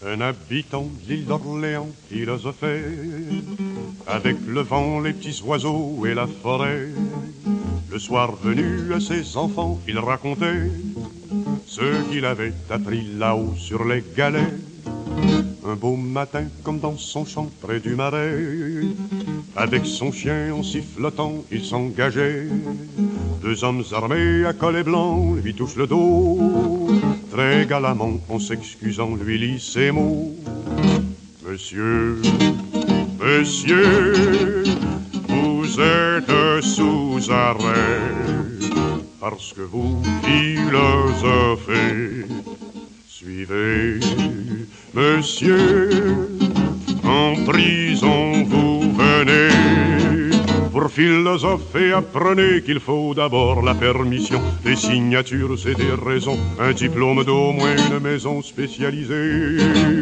Un habitant de l'île d'Orléans philosophait, avec le vent, les petits oiseaux et la forêt. Le soir venu à ses enfants, il racontait ce qu'il avait appris là-haut sur les galets. Un beau matin, comme dans son champ près du marais, avec son chien en sifflotant, il s'engageait. Deux hommes armés à collet blanc lui touchent le dos. Très galamment, en s'excusant, lui lit ces mots. Monsieur, monsieur, vous êtes sous arrêt, parce que vous philosophez. Suivez, monsieur, en prison vous venez. Pour philosopher, apprenez qu'il faut d'abord la permission, des signatures et des raisons, un diplôme d'au moins une maison spécialisée.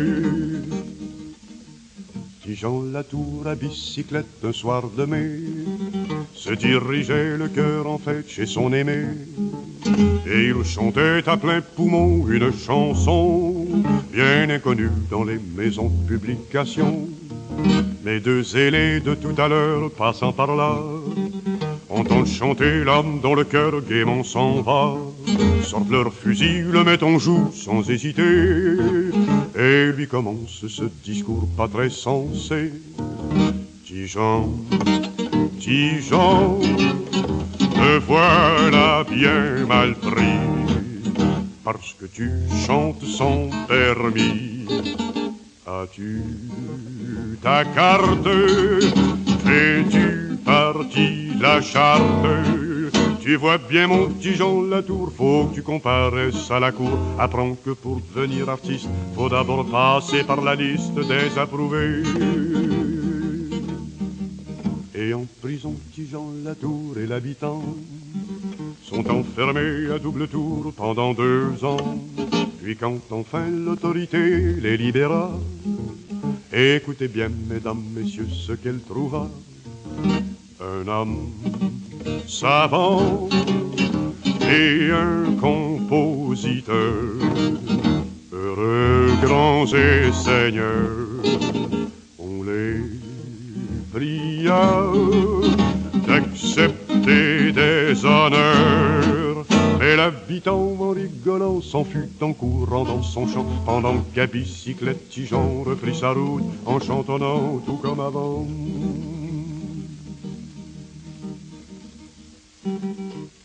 Petit Jean Latour à bicyclette un soir de mai se dirigeait le cœur en fête chez son aimé. Et il chantait à plein poumon une chanson bien inconnue dans les maisons de publication. Les deux zélés de tout à l'heure passant par là entendent chanter l'âme dont le cœur gaiement s'en va. Sortent leurs fusils, le mettent en joue sans hésiter, et lui commence ce discours pas très sensé. Petit Jean, te voilà bien mal pris, parce que tu chantes sans permis. As-tu ta carte? Fais-tu partie de la charte? Tu vois bien mon petit Jean Latour, faut que tu comparaisses à la cour. Apprends que pour devenir artiste, faut d'abord passer par la liste des approuvés. Et en prison, petit Jean Latour et l'habitant sont enfermés à double tour pendant 2 ans. Puis quand enfin l'autorité les libéra, écoutez bien, mesdames, messieurs, ce qu'elle trouva. Un homme savant et un compositeur, heureux grands et seigneurs. On les pria d'accepter des honneurs, et l'habitant en rigolant s'en fut en courant dans son champ, pendant qu'à bicyclette petit Jean reprit sa route en chantonnant tout comme avant.